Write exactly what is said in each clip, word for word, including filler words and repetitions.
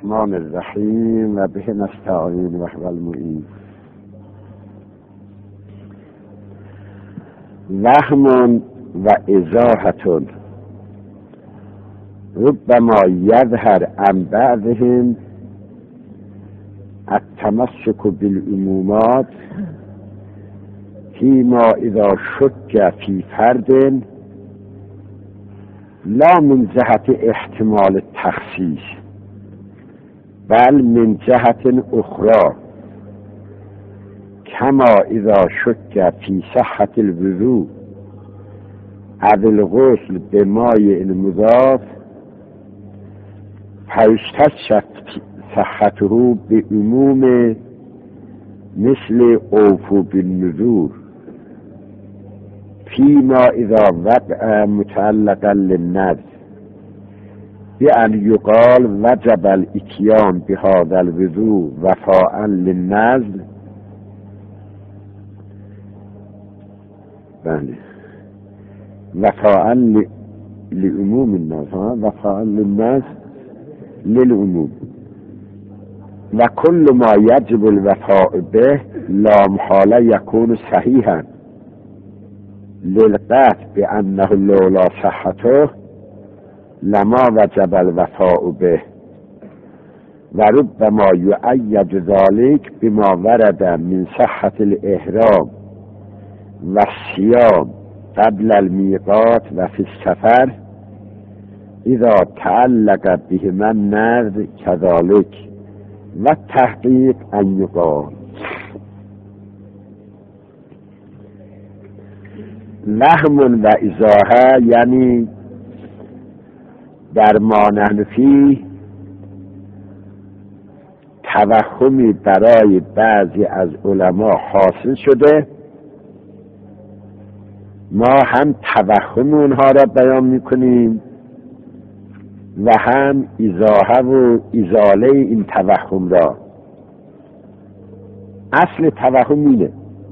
الرحمن الرحیم و به نستعین و هو المعین. وهم و ازاحة ربما یظهر عن بعضهم التمسك بالعمومات فيما اذا شك في فرد لا من جهت احتمال التخصیص بل من جهت اخرى كما اذا شك في صحة الوضوء او الغسل بماء مضاف فاستشهد صحته بعموم مثل اوفوا بالنذور فيما اذا وقع متعلقا للنذر بأن يقال وجب الاتيان بهذا الوضوء وفاء للنذر بله وفاء لعموم الناس وفاء للناس للعموم وكل ما يجب الوفاء به لا محالة يكون صحيحا للقطع بأنه لولا صحته لما وجب الوفاء به وربما يؤيد ذلك بما ورد من صحة الإحرام والصيام قبل الميقات وفي السفر إذا تعلق بهما النذر كذلك والتحقيق أن يقال وهم و ازاحه یعنی در مانفی توهمی برای بعضی از علما حاصل شده، ما هم توهم اونها را بیان میکنیم و هم ازاحه و ازاله این توهم را. اصل توهم اینه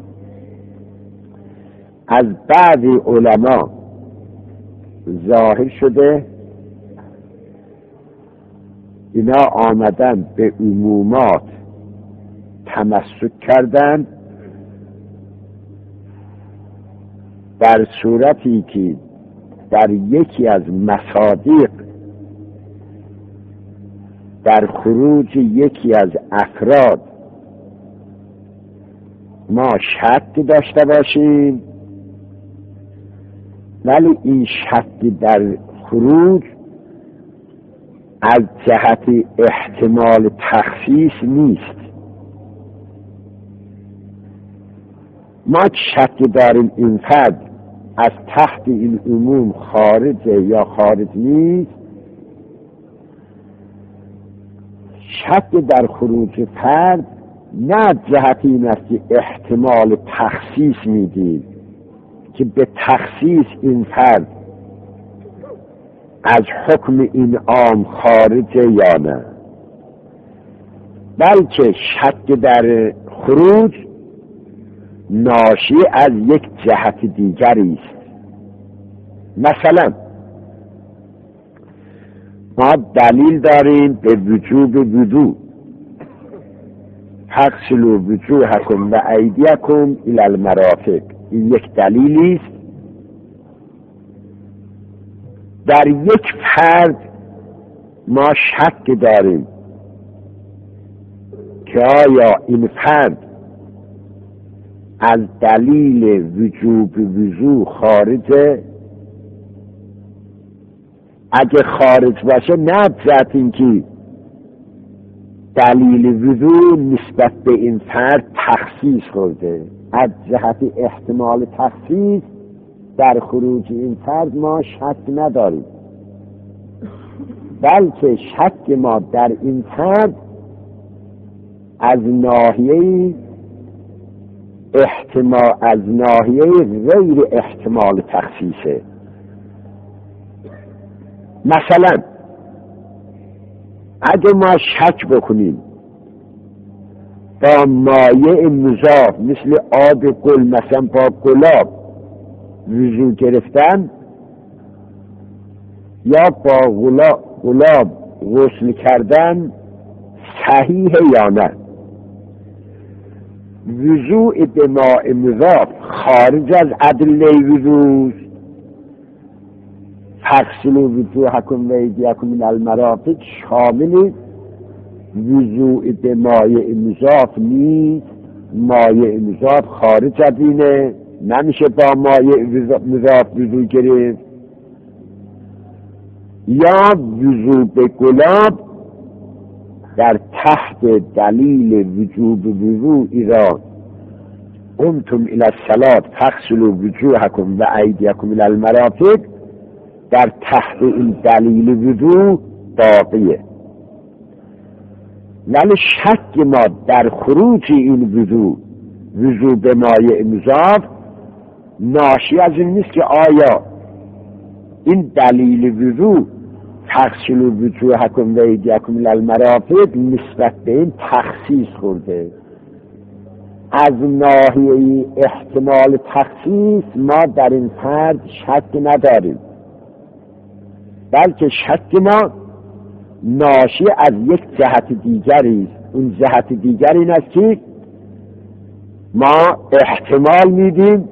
از بعضی علما ظاهر شده اینا آمدن به عمومات تمسک کردن در صورتی که در یکی از مصادیق در خروج یکی از افراد ما شک داشته باشیم، ولی این شک در خروج از جهت احتمال تخصیص نیست. ما شک داریم این فرد از تحت این عموم خارج یا خارج نیست. شک در خروج فرد نه جهت این است که احتمال تخصیص میدیم که به تخصیص این فرد از حکم این عام خارجه یا نه، بلکه شک در خروج ناشی از یک جهت دیگری است. مثلا ما دلیل داریم به وجوب وضو، اغسلوا وجوهکم و ایدیکم الی المرافق، این یک دلیلی است. در یک فرد ما شک داریم که آیا این فرد از دلیل وجوب وضو خارجه. اگه خارج باشه نه جهت این که دلیل وضو نسبت به این فرد تخصیص خورده، از جهت احتمال تخصیص در خروج این فرد ما شک نداریم، بلکه شک ما در این فرد از ناحیه احتمال از ناحیه غیر احتمال تخصیصه. مثلا اگه ما شک بکنیم با مایع مضاف مثل آب گل، مثلا با گلاب وضو گرفتن یا با گلاب غسل کردن صحیح یا نه. وضوع به ماء مضاف خارج از ادله وضوع، فاغسلوا وجوهکم و ایدیکم من المرافق شامل وضوع به مایع مضاف نیست. مایع مضاف خارج از اینه، نمیشه با مایع مضاف وضوع گرفت. یا وضوع به گلاب در تحت دلیل وجوب وضوع را قمتم الی الصلاة فاغسلوا وجوهکم و ایدیکم الی المرافق، در تحت این دلیل وضوع باقیه. ولی شک ما در خروج این وضوع وضوع به مایع مضاف ناشی از این نیست که آیا این دلیل وضوع تغسلوا وجوهکم و ایدیکم الی المرافق نسبت به این تخصیص خورده. از ناحیه احتمال تخصیص ما در این فرد شک نداریم، بلکه شک ما ناشی از یک جهت دیگری است. اون جهت دیگر این است که ما احتمال میدیم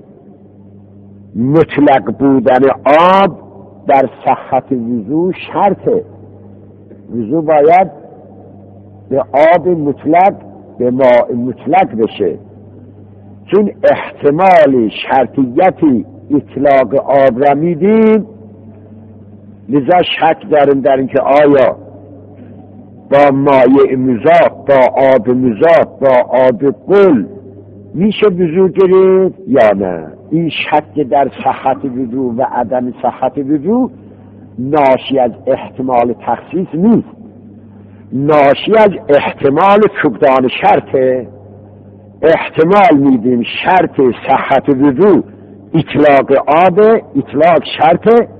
مطلق بودن آب در صحت وضوع شرطه. وضوع باید به آب مطلق به ماء مطلق بشه، چون احتمال شرطیتی اطلاق آب را میدیم، لذا شک داریم در اینکه آیا با مایع مضاف، با آب مضاف، با آب قل میشه وضوع گرفت یا نه. این شک در صحت وضوع و عدم صحت وضوع ناشی از احتمال تخصیص نیست، ناشی از احتمال فقدان شرطه. احتمال میدیم شرط صحت وضوع اطلاق آب، اطلاق شرطه.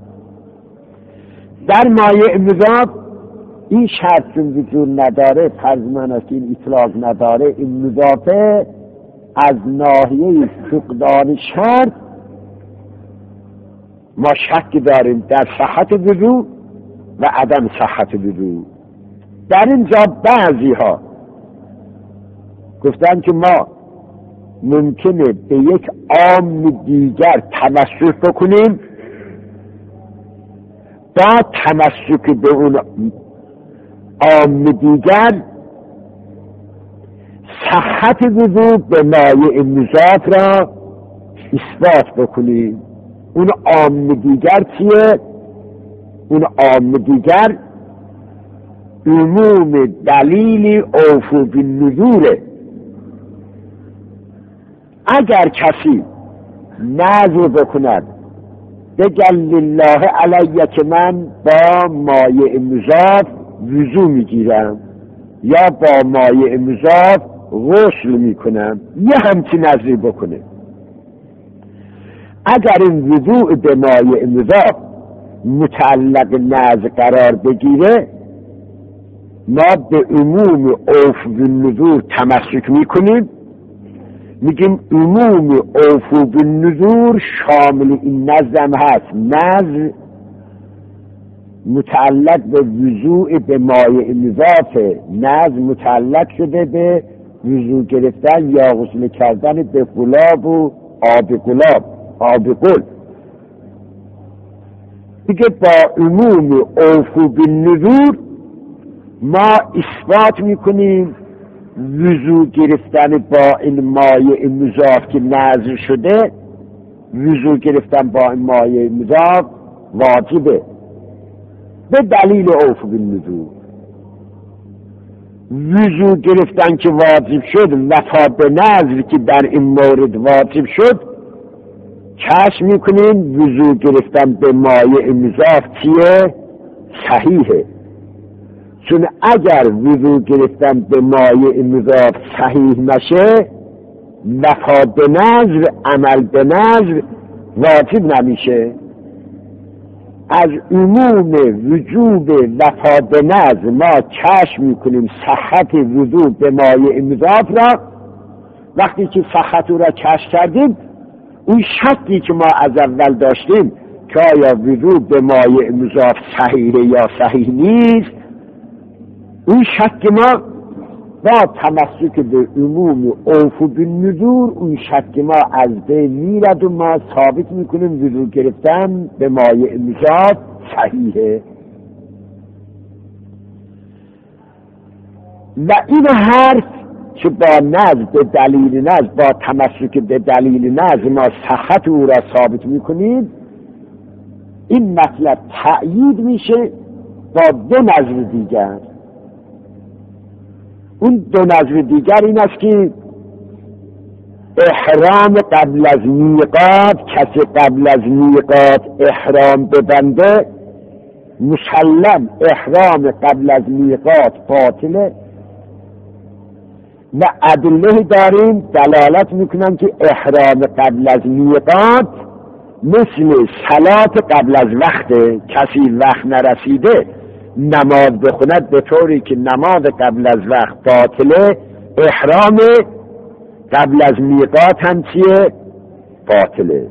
در مایع مضاف این شرط وجود نداره، فرض من است که این اطلاق نداره، این مضافه از ناحیه فقدان شرط ما شک داریم در صحت وضوع و عدم صحت وضوع. در اینجا بعضی ها گفتن که ما ممکنه به یک عام دیگر تمسک بکنیم، با تمسک به اون عام دیگر صحت وضوع به مایع مضاف را اثبات بکنیم. اون عام دیگر چیه؟ اون عام دیگر عموم دلیل اوفو بالنذوره. اگر کسی نذر بکند بگل لله علیه که من با مایع مضاف وضو میگیرم یا با مایع مضاف غسل میکنم، یه همچین نذری بکنه، اگر این وضوع به مایع مضاف متعلق نذر قرار بگیره، ما به عموم اوفو بالنذور تمسک میکنیم، میگیم عموم اوفو بالنذور شامل این نظم هست. نظر متعلق به وضوع به مایع مضافه، نظر متعلق شده به وضوع گرفتن یا غسل کردن به گلاب و آب گلاب، آب گل. دیگه با عموم اوفو بالنذور ما اثبات میکنیم وضوع گرفتن با این مایع مضاف که نذر شده، وضوع گرفتن با این مایع مضاف واجبه به دلیل اوفو بالنذور. وضوع گرفتن که واجب شد وفا به نذر که در این مورد واجب شد، کشف میکنیم وضوع گرفتن به مایع مضاف چیه؟ صحیحه. چون اگر وضوع گرفتن به مایع مضاف صحیح نشه، وفا به نذر، عمل به نذر واجب نمیشه. از عموم وجوب وفا به نذر ما کشف میکنیم صحت وضوع به مایع مضاف را. وقتی که صحت را کشف کردیم، اون شکی که ما از اول داشتیم که آیا وضوع به مایع مضاف صحیحه یا صحیح نیست، اون شک ما با تمسک به عموم اوفو بالنذور، اون شک ما از بین میرد و ما ثابت میکنیم وضو گرفتن به مایع مضاد صحیحه. و این حرف که با نزد به دلیل نزد، با تمسک به دلیل نزد ما صحت او را ثابت میکنید، این مطلب تأیید میشه با دو نظر دیگر. اون دو نظر دیگر این است که احرام قبل از میقات، کسی قبل از میقات احرام ببنده مسلم احرام قبل از میقات باطله. و ادله داریم دلالت میکنن که احرام قبل از میقات مثل صلات قبل از وقت. کسی وقت نرسیده نماز بخوند به طوری که نماز قبل از وقت باطله، احرام قبل از میقات هم چیه؟ باطله.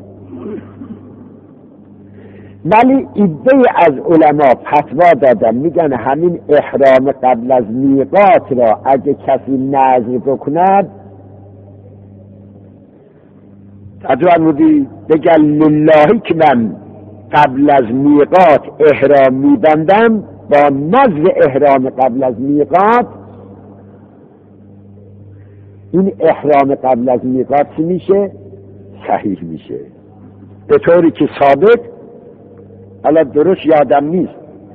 ولی عده از علما فتوا دادن، میگن همین احرام قبل از میقات را اگه کسی نذر بکند، تدوان بودی بگن للهی که من قبل از میقات احرام میبندم، با نذر احرام قبل از میقات، این احرام قبل از میقات چی میشه؟ صحیح میشه. به طوری که ثابت، حالا درست یادم نیست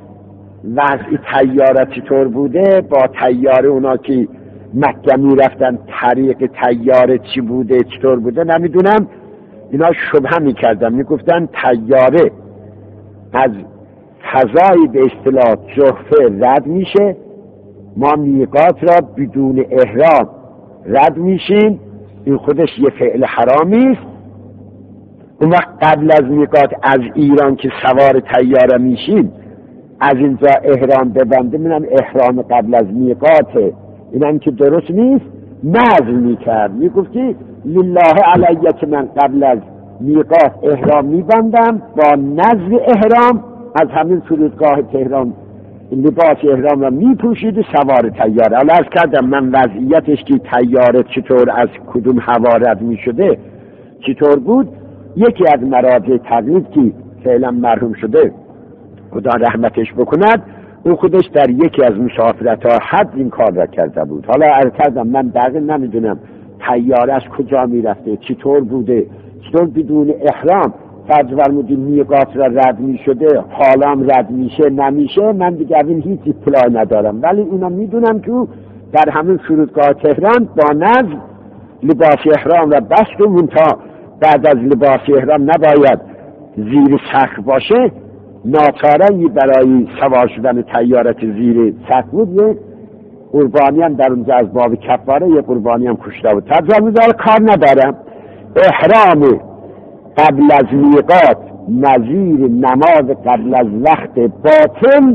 وضع طیاره چطور بوده، با طیاره اونا که مکه میرفتن طریق طیاره چی بوده چطور بوده نمیدونم، اینا شبهه میکردن، میگفتن طیاره از فضای به اصطلاح جحفه رد میشه، ما میقات را بدون احرام رد میشیم، این خودش یه فعل حرامی است. اون وقت قبل از میقات از ایران که سوار طیاره میشیم از اینجا احرام ببنده، منم احرام قبل از میقاته، اینم که درست نیست. نذر میکرد، میگفتی لله علیه که من قبل از میقات احرام میبندم، با نذر احرام از همین فرودگاه تهران لباس احرام را میپوشید و سوار طیاره. حالا عرض کردم من وضعیتش که طیاره چطور از کدوم هوا رد میشده چطور بود، یکی از مراجع تقلید که فعلا مرحوم شده خدا رحمتش بکند، او خودش در یکی از مسافرت‌ها حد این کار را کرده بود. حالا عرض کردم من دقیق نمیدونم طیاره از کجا میرفته، چطور بوده، چطور بدون احرام فرض فرمودید میقات را رد میشده، حالام رد میشه نمیشه، من دیگه این هیچ اطلاع ندارم. ولی اینا میدونم که در همین فرودگاه تهران با نذر لباس احرام را بست و منتها بعد از لباس احرام نباید زیر سقف باشه، ناچاره‌ای برای سوار شدن طیاره زیر سقف بود، یه قربانی هم در اونجا از باب کفاره یه قربانی هم کشته بود. ترجمه می‌ذاره کار ندارم. احرام قبل از میقات نظیر نماز قبل از وقت باطل،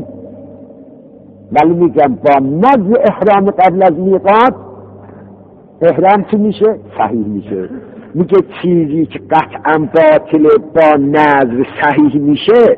ولی میگم با نظر احرام قبل از میقات احرام چی میشه؟ صحیح میشه. میگه چیزی که قطعا باطل با نظر صحیح میشه،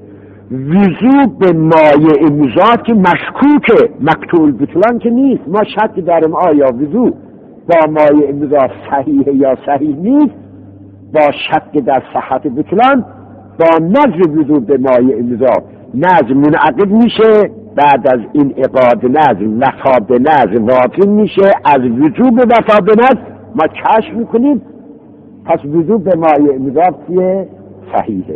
وضو به مایع مضاد که مشکوکه، مقتول بطلان که نیست، ما شک داریم آیا وضو با مایع مضاد صحیح یا صحیح نیست، با شک در صحت بطلان با نظر وضو به مایع مضاد نظر منعقد میشه، بعد از این اقاد نظر وفا به نظر واقع میشه، از وضو به وفا به نظر ما کشف میکنیم پس وضو به مایع مضاد که صحیحه.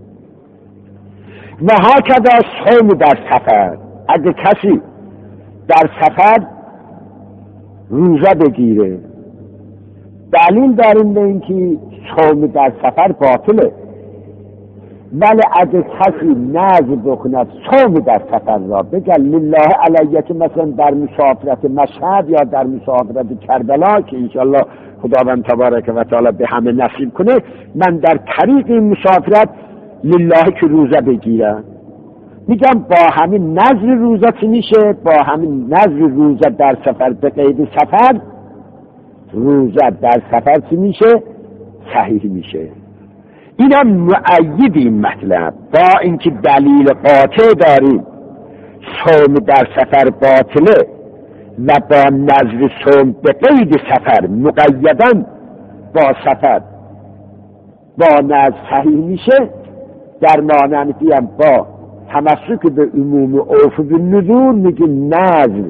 و هاکذا صوم در سفر، اگه کسی در سفر روزه بگیره، دلیل داریم به اینکه صوم در سفر باطله، ولی اگه کسی نذر بکند صوم در سفر را، بگن لله علیه که مثلا در مسافرت مشهد یا در مسافرت کربلا که انشالله خداوند تبارک و تعالی به همه نصیب کنه، من در طریق این مسافرت لله که روزه بگیرم، میگم با همین نذر روزه چی میشه؟ با همین نذر روزه در سفر به قید سفر، روزه در سفر چی میشه؟ صحیح میشه. اینم مؤید این مطلب، با اینکه دلیل قاطع داریم صوم در سفر باطله و با نذر صوم به قید سفر مقیدن با سفر با نذر صحیح میشه، در مانندی هم با تمسک به عموم اوف بالنذور میگیم نذر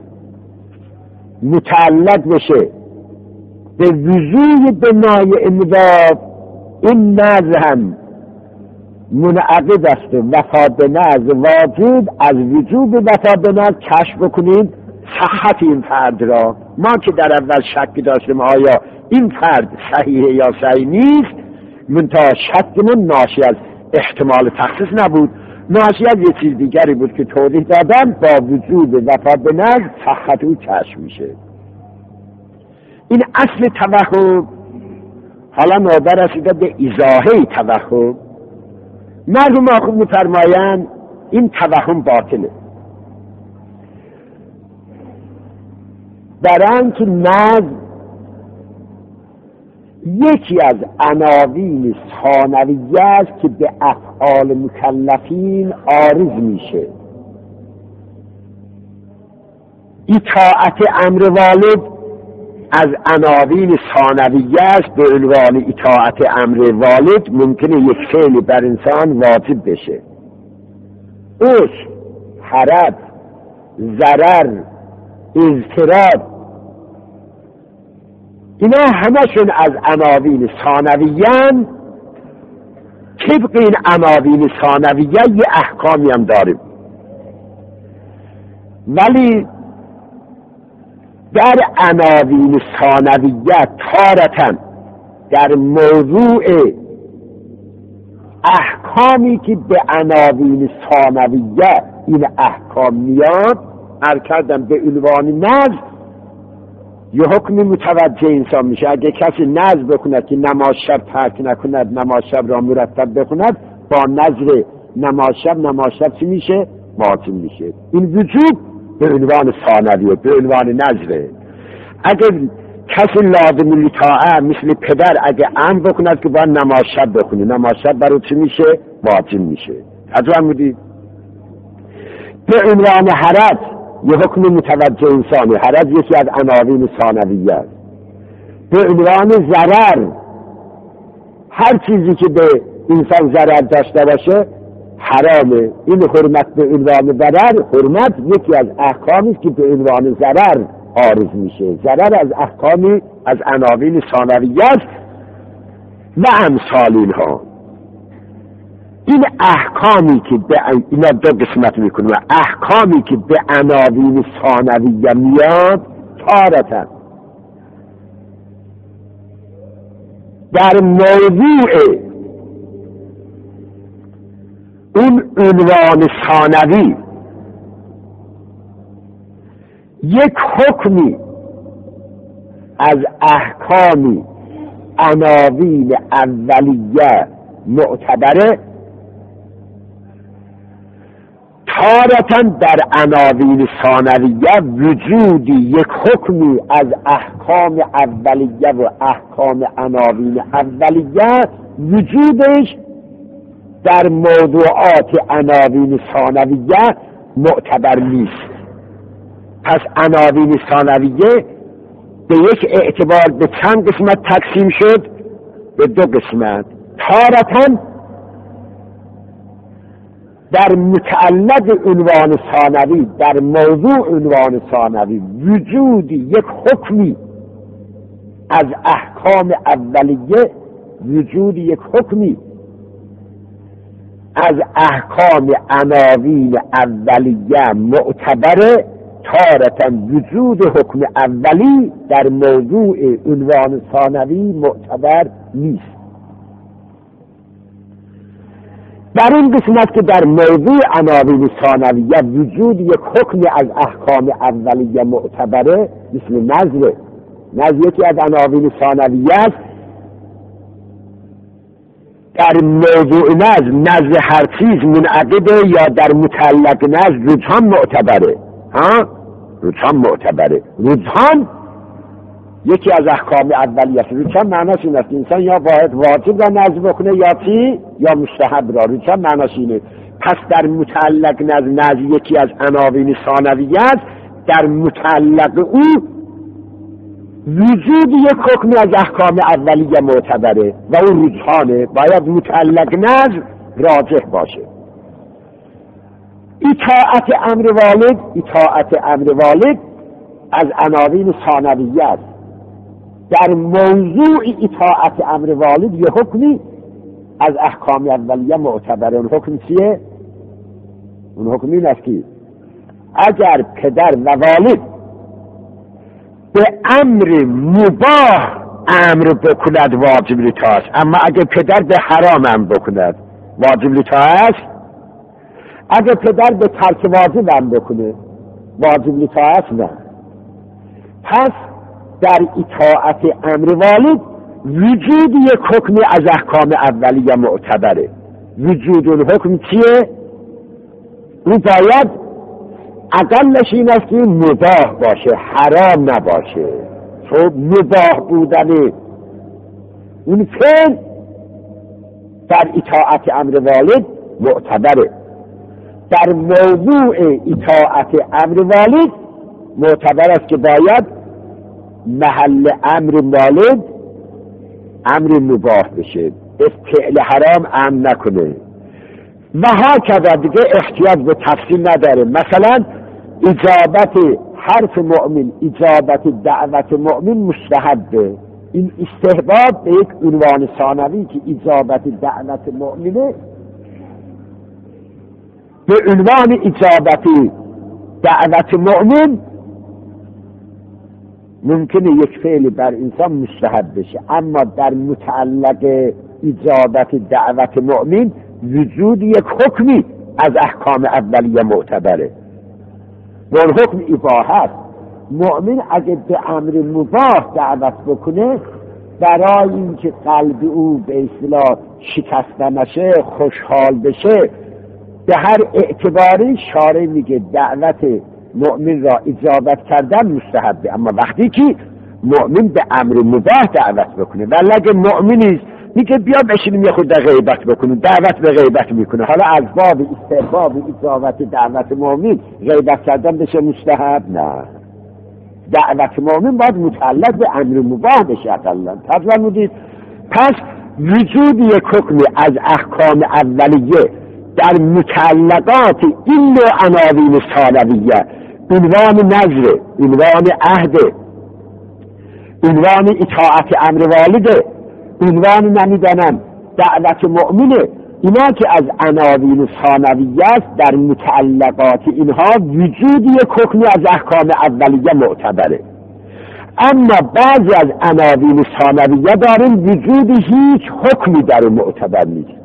متعلق بشه به وضوء بنای انباب، این نذر هم منعقد است و وفا به نذر واجب از وجوب وفا به نذر کشف بکنید صحت این فرد را. ما که در اول شک داشتیم آیا این فرد صحیحه یا صحیح نیست، منتها شکمون ناشی از احتمال تخصیص نبود، ناشی از یه چیز دیگری بود که توضیح دادم. با وجود وفا به نذر صحت او کشف میشه. این اصل توهم. حالا نوبت رسیده به ایزاحه توهم. مرحوم آخوند می‌فرمایند این توهم باطله، برای اینکه نذر یکی از عناوین ثانویه است که به افعال مکلفین عارض میشه. اطاعت امر والد از عناوین ثانویه است. به عنوان اطاعت امر والد ممکنه یک فعل بر انسان واجب بشه. عسر، حرج، ضرر، اضطراب، اینا همشون از عناوین ثانویه‌اند. طبق این عناوین ثانویه یه احکامی هم داریم، ولی در عناوین ثانویه تارتاً در موضوع احکامی که به عناوین ثانویه این احکام میاد، هر کردم به عنوان نذر یه حکم متوجه انسان میشه. اگه کسی نذر بکند که نماز شب ترک نکند، نماز شب را مرتب بخوند، با نذر نماز شب نماز شب چی میشه؟ واجب میشه. این وجوب به عنوان ثانویه، به عنوان نذره. اگه کسی لازم الاطاعه مثل پدر اگه امر بکند که باید نماز شب بخونی، نماز شب برای چی میشه؟ واجب میشه. توجه فرمودید؟ به عنوان حرج یه حکم متوجه انسانی، حرج یکی از عناوین ثانویه است. به عنوان ضرر، هر چیزی که به انسان ضرر داشته باشه حرامه. این حرمت به عنوان ضرر، حرمت یکی از احکامی است که به عنوان ضرر عارض میشه. ضرر از احکامی از عناوین ثانویه است و امثال اینها. این احکامی که به اینا دو قسمت میکنه، احکامی که به عناوین ثانویه میاد تارتاً در موضوع اون عنوان ثانوی یک حکمی از احکامی عناوین اولیه معتبره، تارتاً در عناوین ثانویه وجودی یک حکمی از احکام اولیه و احکام عناوین اولیه وجودش در موضوعات عناوین ثانویه معتبر نیست. پس عناوین ثانویه به یک اعتبار به چند قسمت تقسیم شد؟ به دو قسمت. تارتاً در متعلق عنوان ثانوی، در موضوع عنوان ثانوی وجودی یک حکمی از احکام اولیه، وجودی یک حکمی از احکام عناوین اولیه معتبره، تارتاً وجود حکم اولی در موضوع عنوان ثانوی معتبر نیست. در این قسمت که در موضوع عناوین ثانویه وجود یک حکمی از احکام اولیه معتبره، مثل نذر. نذر یکی از عناوین ثانویه است. در موضوع نذر، نذر هر چیز منعقده یا در متعلق نذر رجحان معتبره. ها؟ رجحان معتبره. رجحان یکی از احکام اولیه است. رجحان معناش این است انسان یا باید واجب را نذر بکنه یا چی؟ یا مستحب را. رجحان معناش اینه. پس در متعلق نز نز یکی از عناوین ثانویه است. در متعلق او وجود یک حکم از احکام اولیه معتبره و اون رجحانه، باید متعلق نظر راجح باشه. اطاعت امر والد، اطاعت امر والد از عناوین ثانویه است. در موضوع اطاعت امر والد یه حکمی از احکام اولیه معتبره. اون حکم چیه؟ اون حکم این است که اگر پدر و والد به امر مباح امر بکند واجب اطاعت است، اما اگر پدر به حرام امر بکند واجب اطاعت است. اگر پدر به ترک واجب امر بکنه واجب اطاعت نه. پس در اطاعت امر والد وجود یک حکمی از احکام اولیه معتبره. وجود اون حکم چیه؟ اون باید اقلش این است که مباح باشه، حرام نباشه. خب مباح بودن اون فعل در اطاعت امر والد معتبره. در موضوع اطاعت امر والد معتبر است که باید محل امر والد امر مباح بشه، فعل حرام امر نکنه و هکذا. دیگه احتیاج به تفصیل نداره. مثلا اجابت حرف مؤمن، اجابت دعوت مؤمن مستحبه. این استحباب به یک عنوان ثانوی که اجابت دعوت مؤمنه، به عنوان اجابت دعوت مؤمن ممکنه یک فعل بر انسان مستحب بشه، اما در متعلق اجابت دعوت مؤمن وجود یک حکمی از احکام اولیه معتبره و اون حکم اباحه است. مؤمن اگه به امر مباح دعوت بکنه برای اینکه قلب او به اصطلاح شکسته نشه، خوشحال بشه، به هر اعتباری شارع میگه دعوت مؤمن را اجابت کردن مستحبه. اما وقتی که مؤمن به امر مباح دعوت بکنه، ولی اگه مؤمنی میگه بیا بشینیم یه خود غیبت بکنیم، دعوت به غیبت میکنه، حالا از باب استحباب اجابت دعوت مؤمن غیبت کردن بشه مستحب؟ نه. دعوت مؤمن باید متعلق به امر مباح بشه اقلا. تفرمودید پس وجود یک حکمی از احکام اولیه در متعلقات این نوع عناوین ثانویه، عنوان نظر، عنوان عهد، عنوان اطاعت امر والده، عنوان نمیدانم دعوت مؤمنه، اینا که از عناوین ثانویه است، در متعلقات اینها وجود یک حکمی از احکام اولیه معتبره. اما بعضی از عناوین ثانویه دارن وجود هیچ حکمی در معتبر نیست.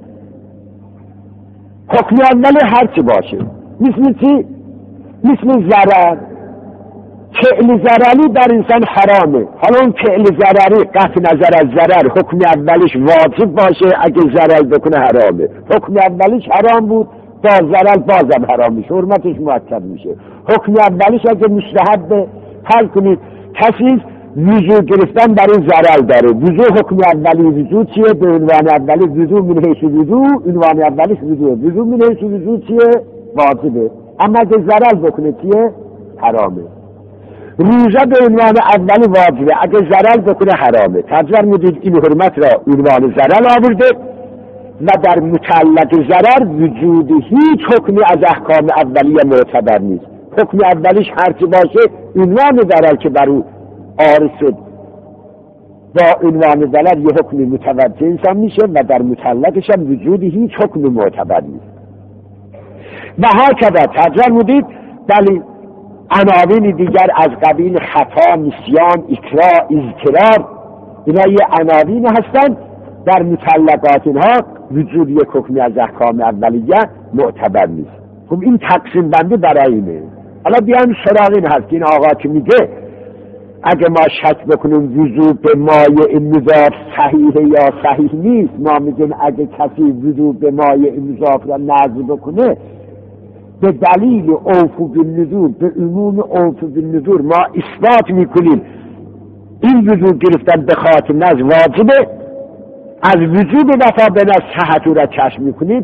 حکم اولی هرچی باشه، مثل چی؟ مثل ضرر. فعل ضرری در انسان حرامه. حالا اون فعل ضرری قطع نظر از ضرر حکم اولیش واجب باشه، اگه ضرر بکنه حرامه. حکم اولیش حرام بود، با ضرر بازم حرام میشه، حرمتش مؤکد میشه. حکم اولیش اگه مستحب حل کنید، کسی وضو گرفتن برای ضرر داره. وضو حکم اولی وضو چیه؟ به عنوان اولی وضو من حیث وضو، عنوان اولیش وضو. وضو من حیث وضو چیه؟ واجبه. اما اگه ضرر بکنه چیه؟ حرامه. روزه به عنوان اولی واجبه، اگه ضرر بکنه حرامه. تجر میدید این حرمت را عنوان ضرر آورده و در متعلق ضرر وجود هیچ حکمی از احکام اولیه معتبر نیست. حکم اولیش هرچی باشه، عنوان ضرر که بر او عارض شد با عنوان ضرر یه حکمی متوجه انسان میشه و در متعلقش هم وجود هیچ حکمی معتبر نیست. و هکذا تجر میدید بلی عناوین دیگر از قبیل خطا، نسیان، اکراه، اضطرار، اینا یه عناوین هستند در متعلقات اینها وجود یک حکمی از احکام اولیه معتبر نیست. خب این تقسیم بندی برای اینه. حالا بیان سراغ این هست که این آقا که میگه اگه ما شک بکنیم وضو به مایع مضاف صحیحه یا صحیح نیست، ما میگیم اگه کسی وضو به مایع مضاف را نقض بکنه به دلیل اوفو بالنذور، به عموم اوفو بالنذور ما اثبات میکنیم این وضو گرفتن به خاطر نقض واجبه، از وجود وفا به نقض صحت را کشف میکنیم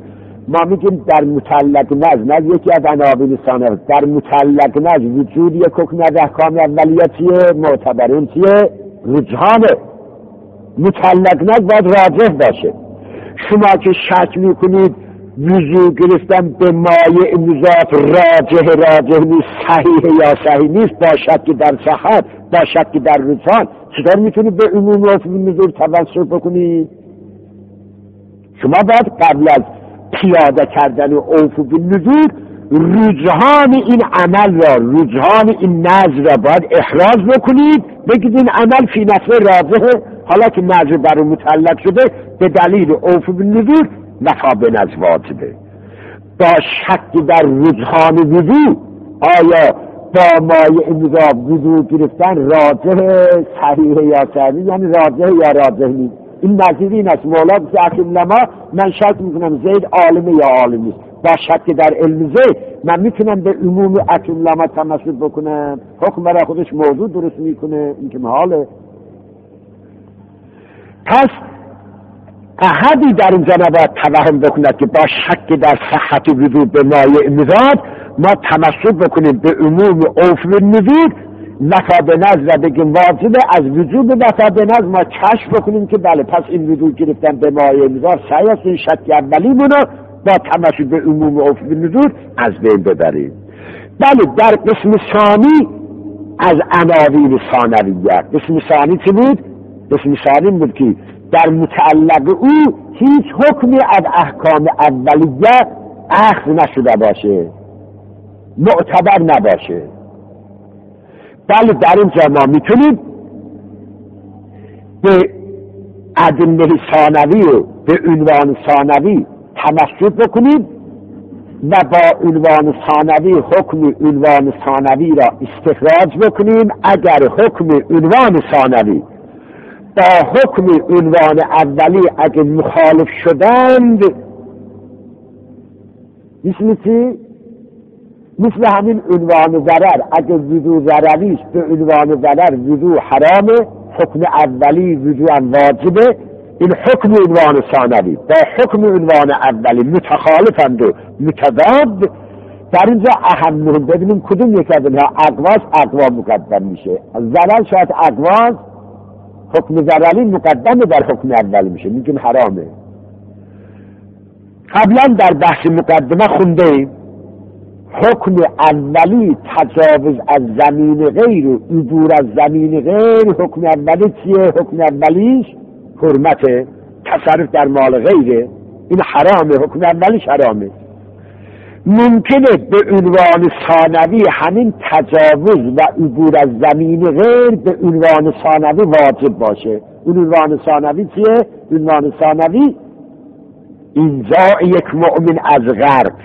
ما میگیم در مطلق نز نز یکی از عناوین ثانوی، در مطلق نز وجود یک حکم از احکام اولیه معتبرین چیه؟ رجحانه. مطلق نز باید راجح باشه. شما که شک میکنید وضو گرفتن به مایع مضاف راجح راجح نیست، صحیح یا صحیح نیست، با شک در صحت، با شک در رجحان، چطور میتونید به عموم عرف بالنظور توسل بکنید؟ شما باید قبل از پیاده کردن و عرف بالنظور رجحان این عمل را، رجحان این نظر را باید احراز بکنید، بگید این عمل فی نفسه راجحه، حالا که نظر بر اون متعلق شده به دلیل عرف بالنظور وفا به نظر واجبه. با شک در رجحان وضو آیا با مایع مضاف وضو گرفتن راجح صحیح یا صحیح، یعنی راجح یا راجح نیست. این نظیر این است. مولا بسیح علما من شک میکنم زید عالمه یا عالم نیست، با شک در علم زید من میتونم به عموم علما تمسک بکنم، حکم برای خودش موضوع درست میکنه، این که محاله. پس احدی در اینجا نباید توهم بکند که با شک در صحت وضو به مایع مضاد ما تمسک بکنیم به عموم عرف بالنظور وفا به نظر بگیم واجبه، از وجود وفا به نظر ما کشف بکنیم که بله پس این وضو گرفتن به مایع مضاد صحیح است، این شک اولیمونو با تمسک به عموم عرف بالنظور از بین ببریم. بله در قسم ثانی از عناوین ثانویه، قسم ثانی چی بود؟ قسم ثانی بود که در متعلق او هیچ حکمی از احکام اولیه اخذ نشده باشه، معتبر نباشه. بله در اینجا ما میتونیم به ادله ثانوی و به عنوان ثانوی تمسک بکنیم و با عنوان ثانوی حکم عنوان ثانوی را استخراج بکنیم. اگر حکم عنوان ثانوی با حکم عنوان اولی اگر مخالف شدند، مثل چی؟ مثل همین عنوان ضرر، اگر وضو ضرریش به عنوان ضرر وضو حرامه، حکم اولی وضو واجبه، این حکم عنوان ثانوی با حکم عنوان اولی متخالفند و متضاد. در اینجا اهم ببینیم کدوم یک از اینها اقواس اقوا مقدم میشه. ضرر شاید اقواس حکم ضرری مقدم در حکم اولی میشه، میگیم حرامه. قبلا در بحث مقدمه خونده حکم اولی تجاوز از زمین غیر و عبور از زمین غیر، حکم اولی چیه؟ حکم اولیش حرمته، تصرف در مال غیره، این حرامه، حکم اولیش حرامه. ممکنه به عنوان ثانوی همین تجاوز و عبور از زمین غیر به عنوان ثانوی واجب باشه. اون عنوان ثانوی چیه؟ عنوان ثانوی انزاع یک مؤمن از غرق،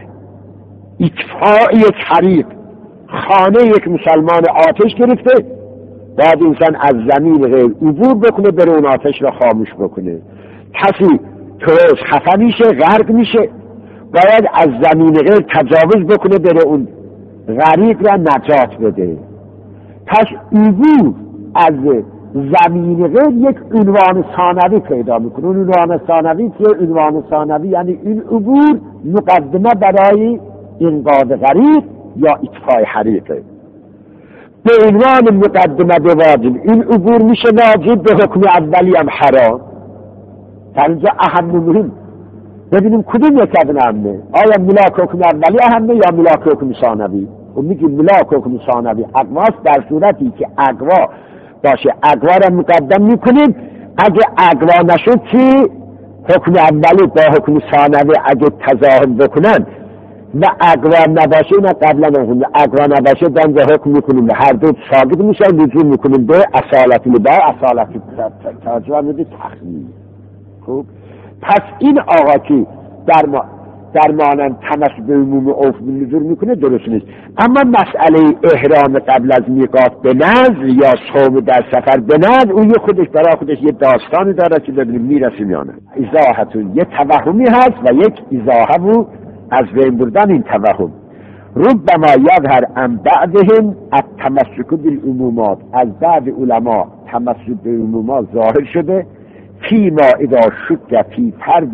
اطفاء یک حریق، خانه یک مسلمان آتش گرفته، بعد انسان از زمین غیر عبور بکنه بره اون آتش را خاموش بکنه. کسی توش خفه میشه، غرق میشه، باید از زمین غیر تجاوز بکنه بره اون غریق را نجات بده. پس عبور از زمین غیر یک عنوان ثانوی پیدا میکنه. اون عنوان ثانوی که عنوان ثانوی یعنی این عبور مقدمه برای انقاذ غریق یا اطفاء حریقه. به عنوان مقدمه به واجب این عبور میشه واجب، به حکم اولی هم حرام. در اینجا اهم مهم ببینیم کدوم یک از اهمه، آیا ملاک حکم اولی اهمه یا ملاک حکم ثانوی؟ و میگیم ملاک حکم ثانوی اقواست در صورتی که اقوا باشه، اقوا را مقدم میکنیم. اگه اقوا نشد چی؟ حکم اولی با حکم ثانوی اگه تظاهر بکنن و اقوا نباشه، نه قبلا نکنیم، اقوا نباشه دنجا حکم میکنیم و هر دو ساقط میشن، رجوع میکنیم به اصالت لبا، اصالت ترجمه میده تخمین. خوب، پس این آقا که در ما در مانند تمسک به عموم عرف بالنظور میکنه درست نیست. اما مسئله احرام قبل از میقات به نظر یا صوم در سفر به نظر، اون یه خودش برای خودش یه داستانی داره که ببینیم میرسیم یا نه. ایضاحتون یه توهمی هست و یک ایضاحه و از بین بردن این توهم. ربما یظهر عن بعضهم التمسک بالعمومات، از بعض علما تمسک به عمومات ظاهر شده، فیما اذا شک فی فرد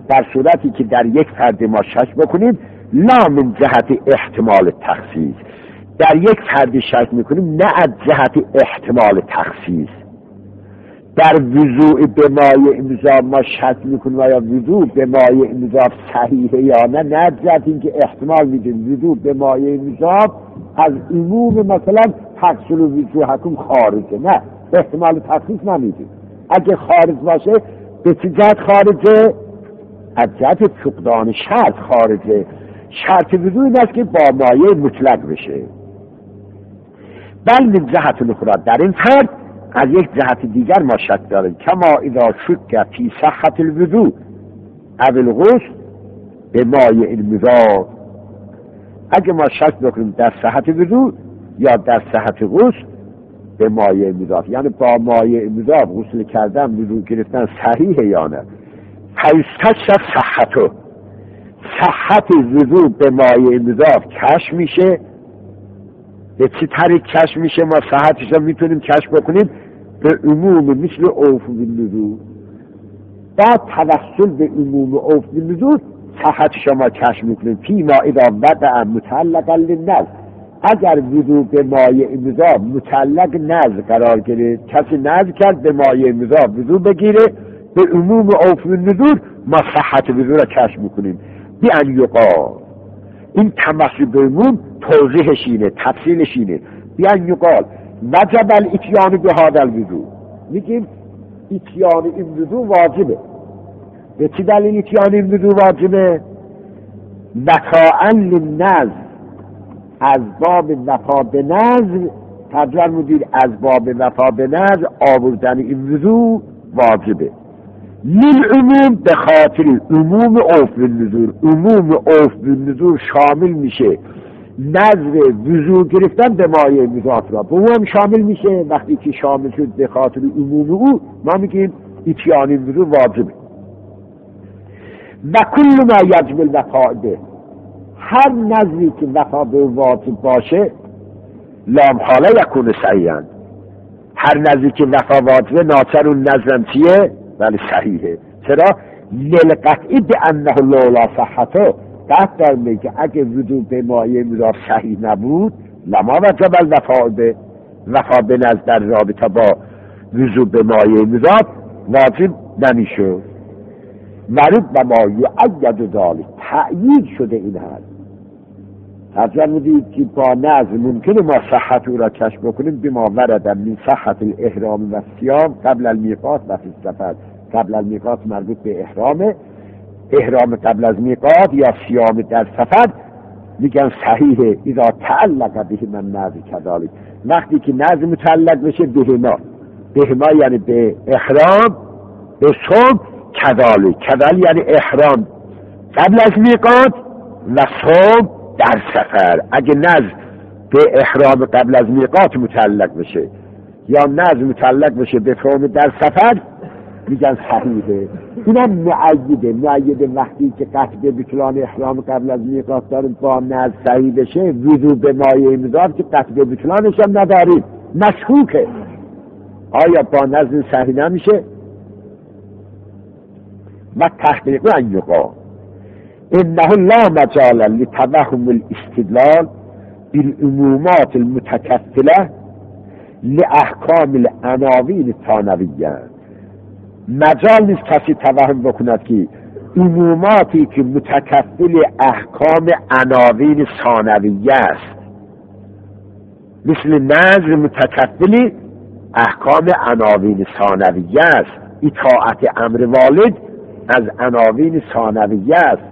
در صورتی که در یک فرد ما شک بکنیم لا من جهت احتمال تخصیص، در یک فرد شک میکنیم نه از جهت احتمال تخصیص. در وضوع به مایع مضاف ما شک میکنیم آیا وضوع به مایع مضاف صحیحه یا نه، نه از جهت اینکه احتمال میدیم وضوع به مایع مضاف از عموم مثلا تغسل و وجوهکم خارجه، نه احتمال تخصیص نمیدیم. اگه خارج باشه به چه جهت خارجه؟ از جهت فقدان شرط خارجه. شرط وضوع این است که با مایع مطلق بشه. بل من جهت اخرى، در این فرد از یک جهت دیگر ما شک داریم، کما اذا شک فی صحت الوضوء او الغسل به مایع مضاف. اگه ما شک بکنیم در صحت وضوء یا در صحت غسل به مایع مضاف، یعنی با مایع مضاف غسل کردن وضو گرفتن صحیحه یا نه، فیستشف صحتو، صحت وضو به مایع مضاف کشف میشه. به چه طریق کشف میشه؟ ما صحتش رو میتونیم کشف بکنیم به عموم مثل عوف بالوضو، بعد توسل به عموم عوف بالوضو صحتش رو ما کشف میکنیم. فی ما اذا وقع متعلقا للنزع، اگر وضو به مایع مضاف متعلق نزع قرار گرفت، کسی نزع کرد به مایع مضاف وضو بگیره، به عموم عوف بالوضو ما صحت وضو رو کشف میکنیم. بی ان یقال، این تمثل به عموم توضیحش اینه، تفصیلش اینه. بی ان یقال وجب الاتیان به هذا الوضو، میگیم اتیان این وضو واجبه. به چه دلیل اتیان این وضو واجبه؟ وفاء للنزع، از باب وفا به نزع، ترجمه مدیر از باب وفا به نزع آوردن این وضو واجبه. للعموم به خاطر عموم عوف بالنذور، عموم عوف بالنذور شامل میشه نظر وضو گرفتن به مایع مضاف را، به اون هم شامل میشه. وقتی که شامل شد به خاطر عموم او ما میگیم اتیان وضو واجبه. و کل ما یجب الوفاء به، هر نظری که وفا به واجب باشه لام حاله یکون صحیحاً، هر نظری که وفا واجبه ناچار اون نظرم چیه؟ ولی صحیحه. چرا؟ للقطعی به انه لولا صحته، قطع دارم که اگه وضو به مایع مضاف صحیح نبود لما وجب الوفاء به، وفا به نزد در رابطه با وضو به مایع مضاف واجب نمیشد. مرد و ما یعید ذالک، تأیید شده این حال. ترجمه میدید که با نظر ممکنه ما صحت او را کشف بکنیم بما ورد من صحت الاحرام و صیام قبل المیقات و فی السفر. قبل المیقات مربوط به احرام، احرام قبل از میقات یا صیام در سفر میگن صحیحه. اذا تعلق به من نظر کذالک، وقتی که نظر متعلق بشه به ما، به ما یعنی به احرام، به صوم، کذالک، کذالک یعنی احرام قبل از میقات و صوم در سفر. اگه نظر به احرام قبل از میقات متعلق بشه یا نظر متعلق بشه به صوم در سفر میگن صحیحه. اینم معیده، معیده وقتی که قطع بطلان احرام قبل از میقات داریم با نظر صحیح بشه، وضو به مایع مضاف که قطع بطلانش هم نداریم مشکوکه، آیا با نظر صحیح نمیشه؟ و تحقیق ان یقال انه لا مجال لتوهم الاستدلال بالعمومات المتكفله لاحکام العناوین الثانویه. مجال نیست کسی توهم بکند که عموماتی که متکفل احکام عناوین ثانویه است، مثل نظر متکفل احکام عناوین ثانویه است، اطاعت امر والد از عناوین ثانویه است،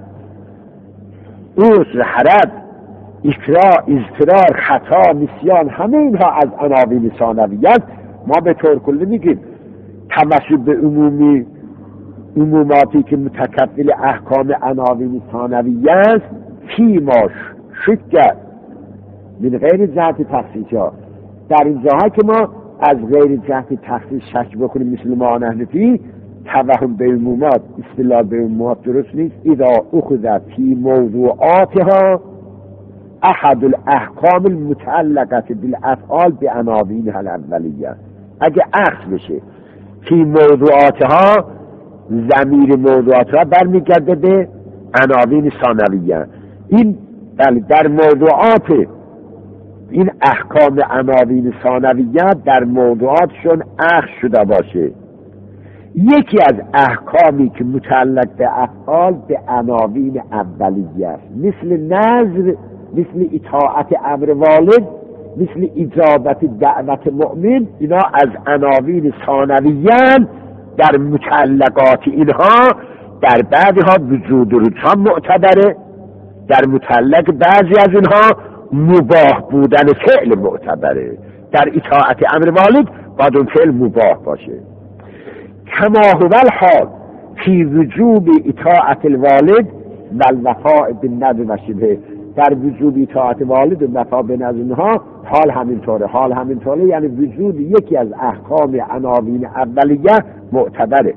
عذر، حرج، اکراه، اضطرار، خطا، نسیان، همه اینها از عناوین ثانویه است. ما به طور کلی میگیم تمثل به عمومی عموماتی که متکفل احکام عناوین ثانویه است فیما شک من غیر جهت تخصیص ها، در این جاها که ما از غیر جهت تخصیص شک بکنیم مثل ما نحنفی، توهم به عمومات، اصطلاح به عمومات درست نیست. اذا اخذ فی موضوعاتها احد الاحکام المتعلقه بالافعال بعناوینها الاولیه، اگه اخذ بشه فی موضوعاتها ضمیر موضوعات را برمیگرده به عناوین ثانویه. این بله در موضوعات این احکام عناوین ثانویه در موضوعاتشون اخذ شده باشه. یکی از احکامی که متعلق به افعال به عناوین اولیه است، مثل نذر، مثل اطاعت امر والد، مثل اجابت دعوت مؤمن، اینا از عناوین ثانویه در متعلقات اینها در بعضها وجود رجحان معتبره، در متعلق بعضی از اینها مباح بودن فعل معتبره. در اطاعت امر والد باید اون فعل مباح باشه. کما هو الحال فی وجوب اطاعت الوالد و الوفاء بالنذر و شبهه، در وجوب اطاعت والد و وفا بالنذر اینها حال همینطوره. حال همینطوره یعنی وجود یکی از احکام عناوین اولیه معتبره.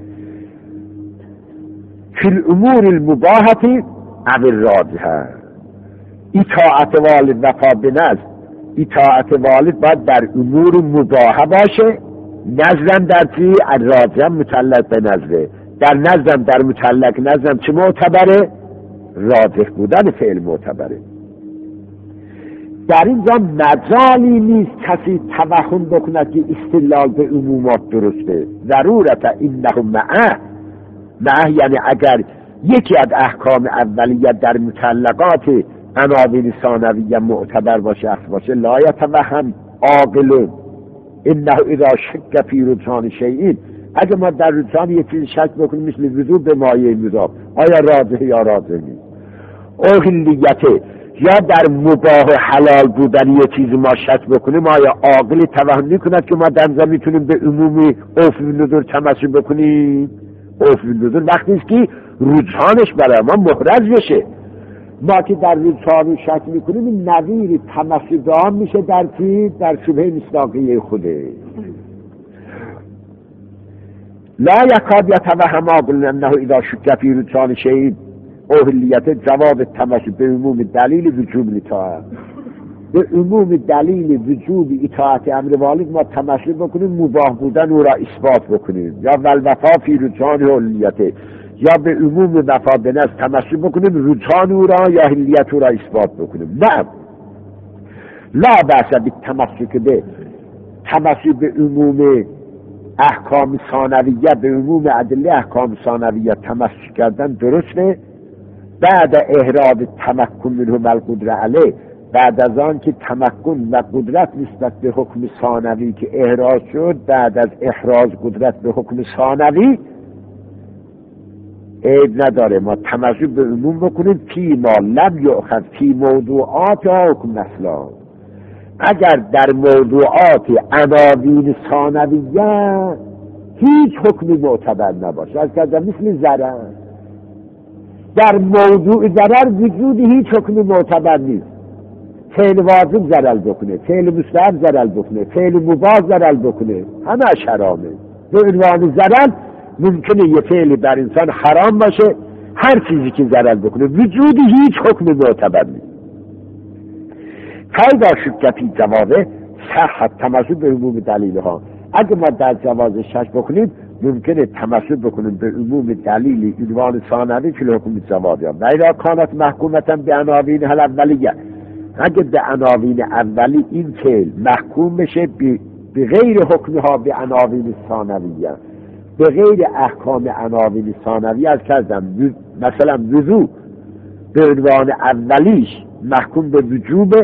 فی الامور المباحه او الراجحه، اطاعت والد وفا بالنذر، اطاعت والد باید در امور مباحه باشه، نظرم در چی؟ الراجحه متعلق به نظره، در نظرم در متعلق نظرم چه معتبره؟ راجح بودن فعل معتبره. در اینجا مجالی نیست کسی توهم بکند که استدلال به عمومات درسته. ضرورت اینه معه، معه یعنی اگر یکی از احکام اولیه در متعلقات عناوین ثانویه معتبر باشه اخذ باشه، لا یتوهم عاقل انه اذا شک فی رجحان شیء، اگه ما در رجحان یه چیز شک بکنیم مثل وضو به مایه مضاف، آیا راجحه یا راجح نیست؟ اوهلیته، یا در مباح حلال بودن یه چیزی ما شک بکنیم، آیا عاقل توهم میکند که ما در اینجا میتونیم به عمومی عرف النظر تمسک بکنیم؟ عرف النظر وقتی است که رجحانش برای ما محرز بشه. ما که در رجحان شک میکنیم این نظیر تمسک دام میشه در چی؟ در شبه مصداقیه خوده. لا یکاد یتوهم عاقل انه اذا شک فی رجحان شیء اوهلیت جواب تمسک به عموم دلیل وجوب اطاعت، به عموم دلیل وجوب اطاعت امر والد ما تمسک بکنیم، مباح بودن او را اثبات بکنیم، یا والوفا فی رجحان اوهلیت، یا به عموم وفا به نظر تمسک بکنیم رجحان او را یا اهلیت او را اثبات بکنیم. نه، لا بأس بالتمسک به، تمسک به عموم احکام ثانویه، به عموم ادله احکام ثانویه تمسک کردن درسته. بعد احراز تمکن منه و القدره علیه، بعد از آن که تمکن و قدرت نسبت به حکم ثانوی که احراز شد، بعد از احراز قدرت به حکم ثانوی عیب نداره ما تمسک به عموم بکنیم فی ما لم یؤخذ فی موضوعات حکم مثلا، اگر در موضوعات عناوین ثانویه هیچ حکمی معتبر نباشه، از کذا مثل ضرر، در موضوع ضرر وجود هیچ حکمی معتبر نیست. فعل واجب ضرر بکنه، فعل مستحب ضرر بکنه، فعل مباح ضرر بکنه، همه حرامه. به عنوان ضرر ممکنه یه فعلی بر انسان حرام باشه، هر چیزی که ضرر بکنه وجود هیچ حکم معتبر نیست. فایده شک فی جوازه صحت تمسک به عموم دلیل ها، اگه ما در جواز شک بکنیم ممکنه تمسک بکنیم به عموم دلیل عنوان ثانوی فی الحکم جوازه، و اذا کانت محکومتا به عناوین اولیه، اگه به عناوین اولی این فعل محکوم بشه به غیر حکمها به عناوین ثانویه، به غیر احکام عناوین ثانویه، از کردم مثلا وضو به عنوان اولیش محکوم به وجوب،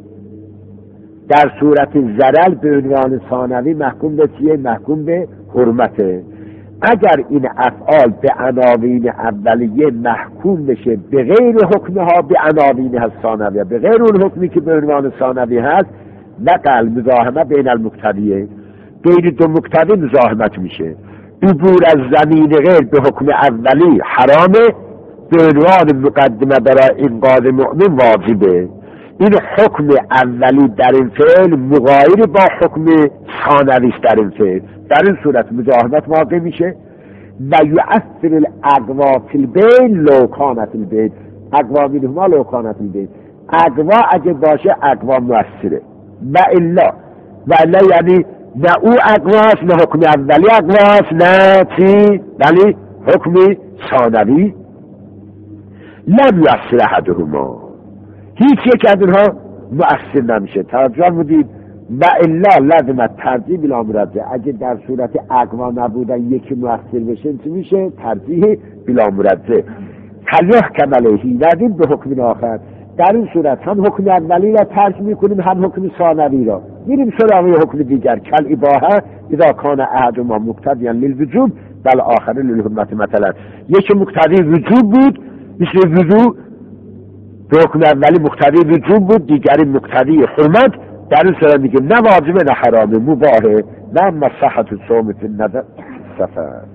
در صورت زلل به عنوان ثانوی محکوم به چیه؟ محکوم به حرمته. اگر این افعال به عناوین اولیه محکوم بشه به غیر حکمها به عناوین هست ثانویه، به غیر اون حکمی که به عنوان ثانوی هست، نقل مزاحمه بین المقتضیه، بین دو مقتضی مزاحمت میشه. عبور از زمین غیر به حکم اولی حرامه، به عنوان مقدمه برای انقاذ مؤمن واجبه. این حکم اولی در این فعل مغایر با حکم ثانوی در این فعل، در این صورت مزاحمت واقع میشه. و یؤثر الاقوا فی البین لو کانت البین، اقوا منهما لو کانت البین، اقوا اگه باشه اقوا مؤثره، و الا و الا یعنی نه او اقواست نه حکم اولی اقواست، نه چی؟ ولی حکم ثانوی لم یؤثر احدهما، هیچ یک از اینها مؤثر نمیشه. توجه بودید و الا لازم ترجیح بلا مرجع، اگه در صورت اقوا نبودن یکی مؤثر بشه چی میشه؟ ترجیح بلا مرجع. فلیحکم علیه، ندیم به حکم آخر. در این صورت هم حکم اولی را ترک میکنیم هم حکم ثانوی را، میریم سراغ حکم دیگر. کل اباحه اذا کان احدهما مقتضیا للوجوب بل آخر للحرمت. مثلا یکی مقتضی وجوب بود مثل وضو، به حکم اولی مقتضی وجوب بود، دیگری مقتضی حرمت. در این صورت میگیم نه واجبه نه حرامه، مباهه، نه مصلحت الصوم فی النظر سفر.